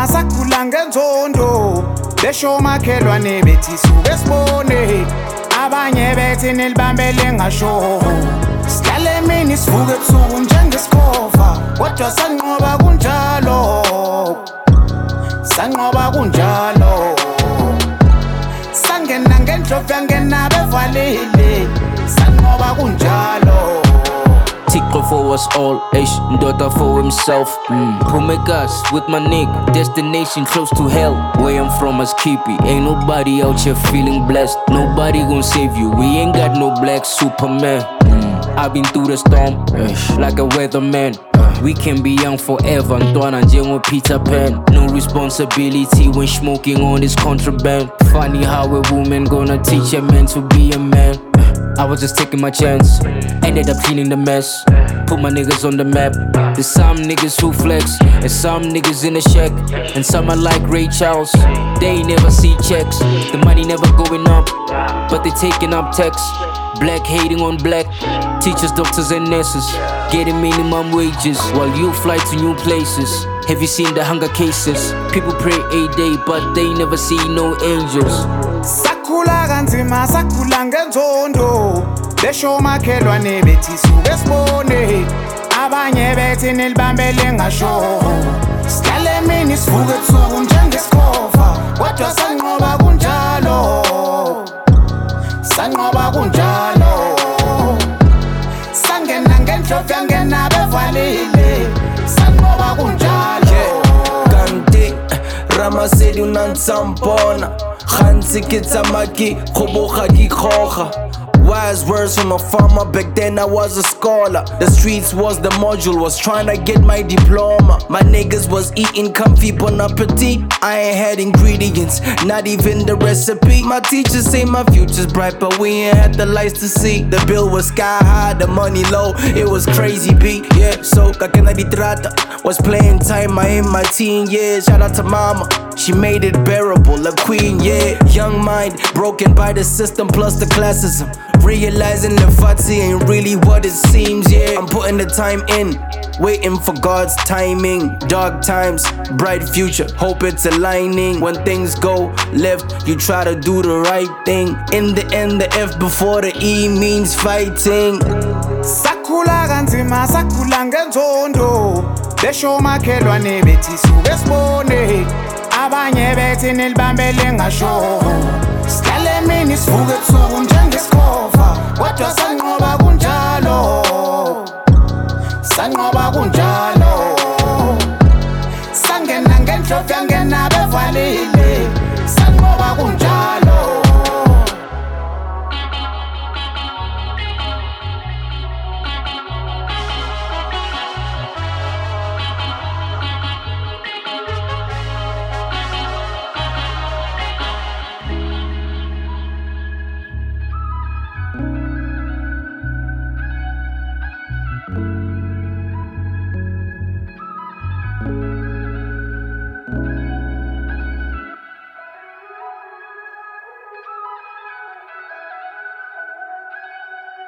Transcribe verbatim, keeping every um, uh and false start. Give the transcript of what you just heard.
kanzima sakhula ngenzondo besho makhelwane bethi suke sibone abanye bethi nilibambele ngasho sihlale emini sivuke ebusuku njengesikhova kodwa sanqoba kunjalo sanqoba kunjalo sangena ngendlovu yangena bevalile sanqoba kunjalo Tickle for us all, H, daughter for himself. Mm. Pumegas with my nigga, destination close to hell. Where I'm from is Keepy, ain't nobody out here feeling blessed. Nobody gon' save you, we ain't got no black Superman. Mm. I've been through the storm, Ish. like a weatherman. Uh. We can be young forever, Ntwana Njengo Peter Pan. No responsibility when smoking on this contraband. Funny how a woman gonna teach a man to be a man. I was just taking my chance, ended up cleaning the mess. Put my niggas on the map. There's some niggas who flex, and some niggas in the shack, and some are like Ray Charles. They never see checks, the money never going up, but they taking up texts. Black hating on black, teachers, doctors and nurses getting minimum wages while you fly to new places. Have you seen the hunger cases? People pray a day, but they never see no angels. Sakhula kanzima sakhula ngenzondo besho makhelwane bethi suke sibone abanye bethi nilibambele ngasho sihlale emini sivuke ebusuku njengesikhova kodwa sanqoba kunjalo sanqoba kunjalo sangena ngendlovu yangena bevalile sanqoba kunjalo kanti Ramasedi unantsambona Khansi kitsamaki khoboga ki khoga. Wise words from a farmer, back then I was a scholar. The streets was the module, was trying to get my diploma. My niggas was eating comfy bon appetit. I ain't had ingredients, not even the recipe. My teachers say my future's bright, but we ain't had the lights to see. The bill was sky high, the money low, it was crazy beat. Yeah, so kakena ditrata was playing time, I in my teen years. Shout out to mama, she made it bearable, a queen, yeah. Young mind, broken by the system plus the classism. Realizing the Fatsi ain't really what it seems, yeah. I'm putting the time in, waiting for God's timing. Dark times, bright future, hope it's aligning. When things go left, you try to do the right thing. In the end, the F before the E means fighting. Sakhula kanzima sakhula ngenzondo besho makhelwane bethi suke sibone abanye bethi nilibambele ngasho sihlale emini sivuke ebusuku njengesikhova kodwa sanqoba kunjalo sanqoba kunjalo sangena ngendlovu yangena bevalile